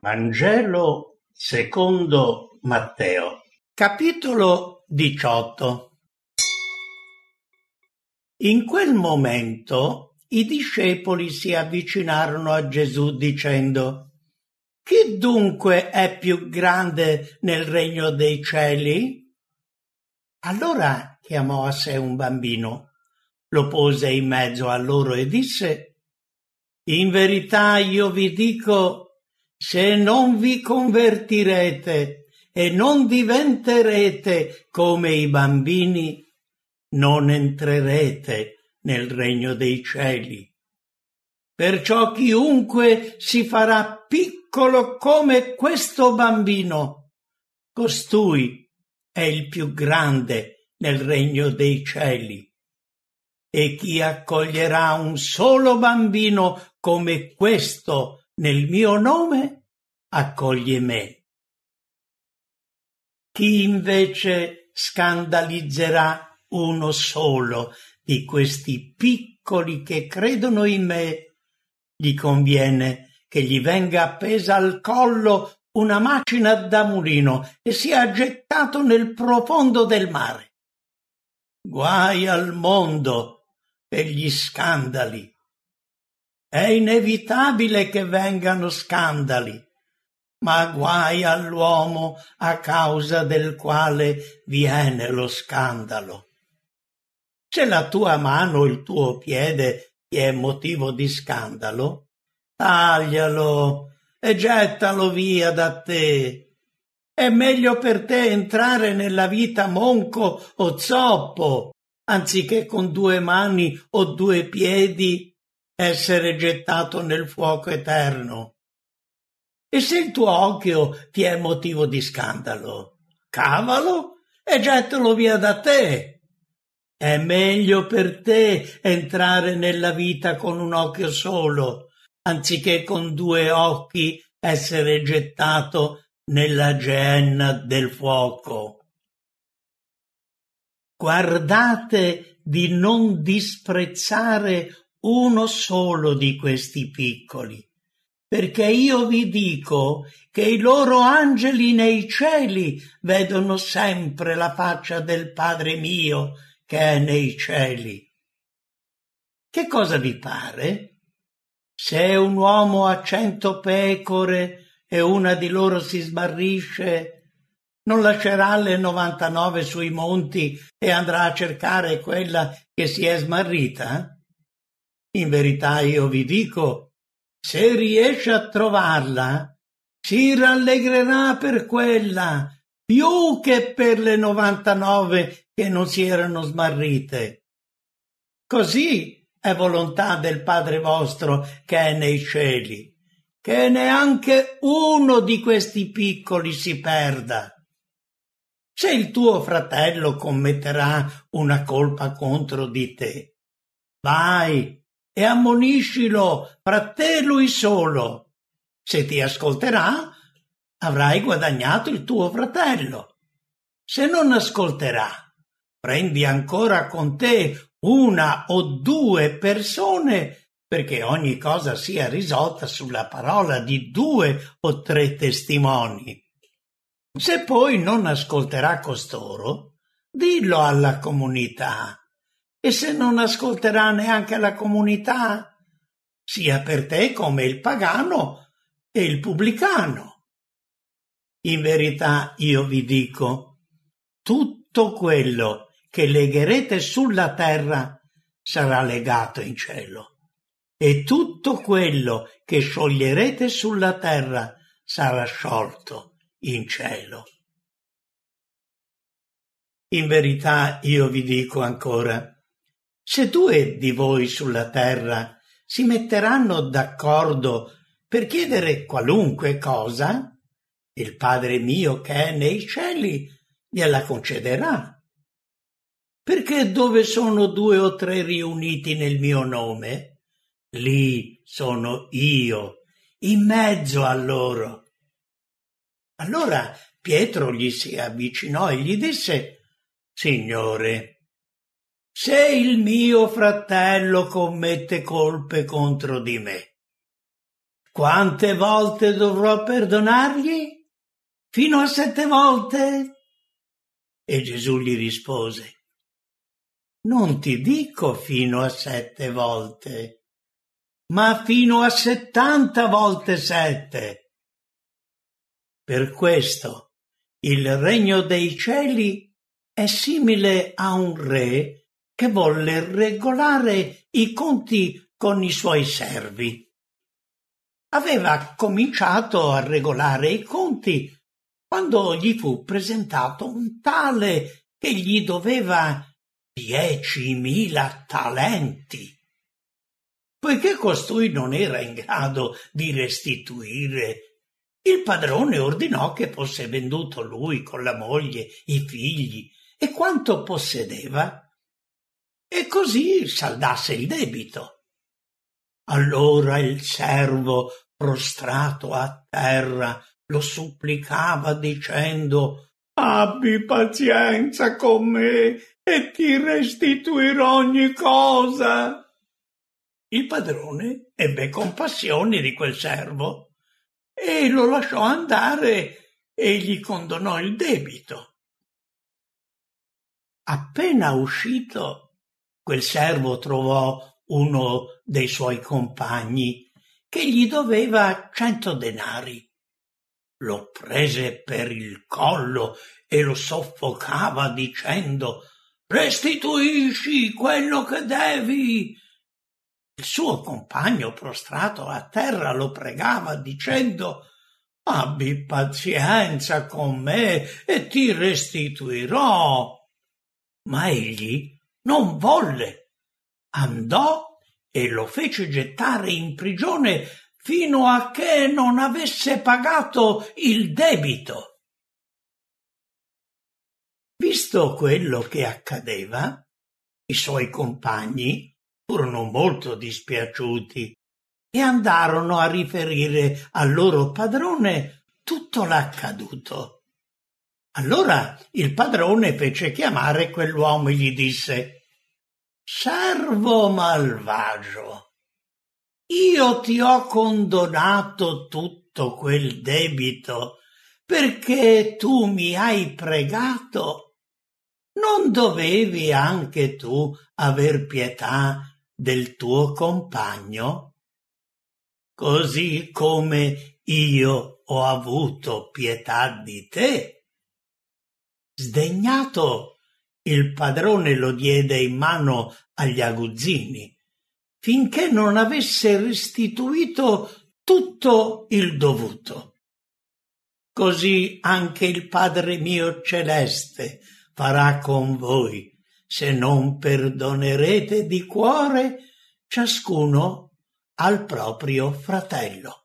Vangelo secondo Matteo, capitolo 18. In quel momento i discepoli si avvicinarono a Gesù dicendo: «Chi dunque è più grande nel regno dei cieli?» Allora chiamò a sé un bambino, lo pose in mezzo a loro e disse: «In verità io vi dico, se non vi convertirete e non diventerete come i bambini, non entrerete nel regno dei cieli. Perciò chiunque si farà piccolo come questo bambino, costui è il più grande nel regno dei cieli. E chi accoglierà un solo bambino come questo nel mio nome, accoglie me. Chi invece scandalizzerà uno solo di questi piccoli che credono in me, gli conviene che gli venga appesa al collo una macina da mulino e sia gettato nel profondo del mare. Guai al mondo per gli scandali. È inevitabile che vengano scandali, ma guai all'uomo a causa del quale viene lo scandalo. Se la tua mano o il tuo piede ti è motivo di scandalo, taglialo e gettalo via da te. È meglio per te entrare nella vita monco o zoppo, anziché con 2 mani o 2 piedi essere gettato nel fuoco eterno. E se il tuo occhio ti è motivo di scandalo, cavalo e gettalo via da te. È meglio per te entrare nella vita con un occhio solo, anziché con 2 occhi essere gettato nella geenna del fuoco. Guardate di non disprezzare uno solo di questi piccoli, perché io vi dico che i loro angeli nei cieli vedono sempre la faccia del Padre mio che è nei cieli. Che cosa vi pare? Se un uomo ha 100 pecore e una di loro si smarrisce, non lascerà le 99 sui monti e andrà a cercare quella che si è smarrita? In verità io vi dico, se riesce a trovarla, si rallegrerà per quella, più che per le 99 che non si erano smarrite. Così è volontà del Padre vostro che è nei cieli, che neanche uno di questi piccoli si perda. Se il tuo fratello commetterà una colpa contro di te, vai e ammoniscilo fra te e lui solo. Se ti ascolterà, avrai guadagnato il tuo fratello. Se non ascolterà, prendi ancora con te 1 o 2 persone, perché ogni cosa sia risolta sulla parola di 2 o 3 testimoni. Se poi non ascolterà costoro, dillo alla comunità. E se non ascolterà neanche la comunità, sia per te come il pagano e il pubblicano. In verità io vi dico, tutto quello che legherete sulla terra sarà legato in cielo, e tutto quello che scioglierete sulla terra sarà sciolto in cielo. In verità io vi dico ancora, se 2 di voi sulla terra si metteranno d'accordo per chiedere qualunque cosa, il Padre mio che è nei cieli gliela concederà. Perché dove sono 2 o 3 riuniti nel mio nome, lì sono io, in mezzo a loro. Allora Pietro gli si avvicinò e gli disse: Signore, se il mio fratello commette colpe contro di me, quante volte dovrò perdonargli? Fino a 7 volte? E Gesù gli rispose: non ti dico fino a 7 volte, ma fino a 70 volte 7. Per questo il regno dei cieli è simile a un re che volle regolare i conti con i suoi servi. Aveva cominciato a regolare i conti quando gli fu presentato un tale che gli doveva 10.000 talenti. Poiché costui non era in grado di restituire, il padrone ordinò che fosse venduto lui con la moglie, i figli e quanto possedeva, e così saldasse il debito. Allora il servo, prostrato a terra, lo supplicava dicendo: abbi pazienza con me e ti restituirò ogni cosa. Il padrone ebbe compassione di quel servo e lo lasciò andare e gli condonò il debito. Appena uscito, quel servo trovò uno dei suoi compagni che gli doveva 100 denari. Lo prese per il collo e lo soffocava dicendo: restituisci quello che devi. Il suo compagno, prostrato a terra, lo pregava dicendo: abbi pazienza con me e ti restituirò. Ma egli non volle. Andò e lo fece gettare in prigione fino a che non avesse pagato il debito. Visto quello che accadeva, i suoi compagni furono molto dispiaciuti e andarono a riferire al loro padrone tutto l'accaduto. Allora il padrone fece chiamare quell'uomo e gli disse: servo malvagio, io ti ho condonato tutto quel debito perché tu mi hai pregato. Non dovevi anche tu aver pietà del tuo compagno? Così come io ho avuto pietà di te. Sdegnato, il padrone lo diede in mano agli aguzzini, finché non avesse restituito tutto il dovuto. Così anche il Padre mio celeste farà con voi, se non perdonerete di cuore ciascuno al proprio fratello.